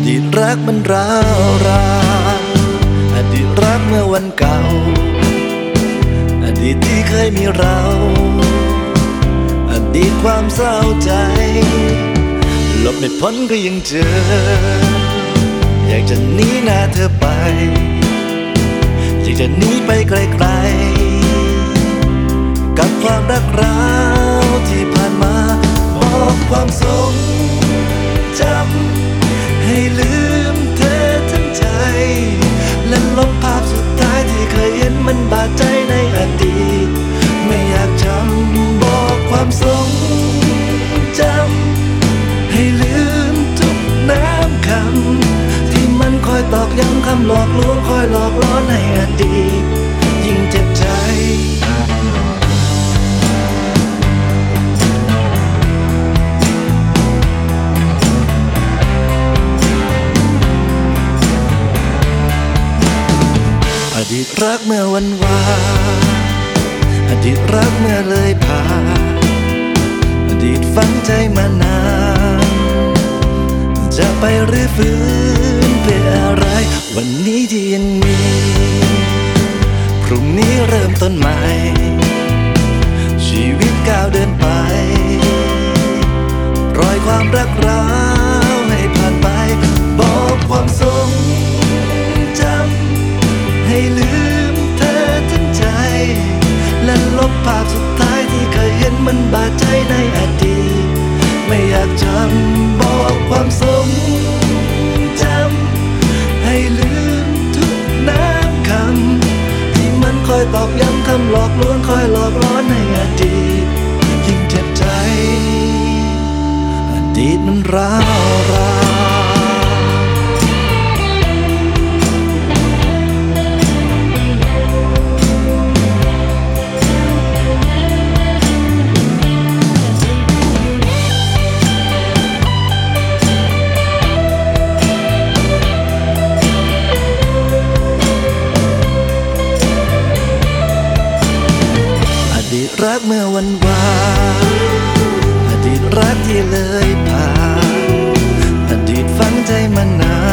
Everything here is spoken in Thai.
ดีตรักมันร้าวรานอดีตรักเมื่อวันเก่าอดีตที่เคยมีเราอดีตความเศร้าใจหลบไม่พ้นก็ยังเจออยากจะหนีหน้าเธอไปอยากจะหนีไปไกลๆกับความรักร้าวที่ผ่านมาบอกความทรงจำให้ลืมเธอทั้งใจและลบภาพสุดท้ายที่เคยเห็นมันบาดใจในอดีตไม่อยากจำบอกความทรงจำให้ลืมทุกน้ำคำที่มันคอยตอกย้ำคำหลอกลวงคอยหลอกล้อนในอดีตยิ่งเจ็บใจอดีตรักเมื่อวันวานอดีตรักเมื่อเลยผ่านอดีตฝังใจมานานจะไปหรือฟื้นเพื่ออะไรวันนี้ที่ยังมีพรุ่งนี้เริ่มต้นใหม่ชีวิตก้าวเดินไปปล่อยความรักร้าวให้ผ่านไปบอกความทรงจำให้ลืมเธอทั้งใจและลบภาพสุดท้ายที่เคยเห็นมันบาดใจในอดีตไม่อยากจำบอกความทรงจำให้ลืมทุกน้ำคำที่มันคอยตอกย้ำคำหลอกลวงคอยหลอกล้อนในอดีตยิ่งเจ็บใจอดีตมันร้าวรานรักเมื่อวันวานอดีตรักที่เลยผ่านอดีตฝังใจมานาน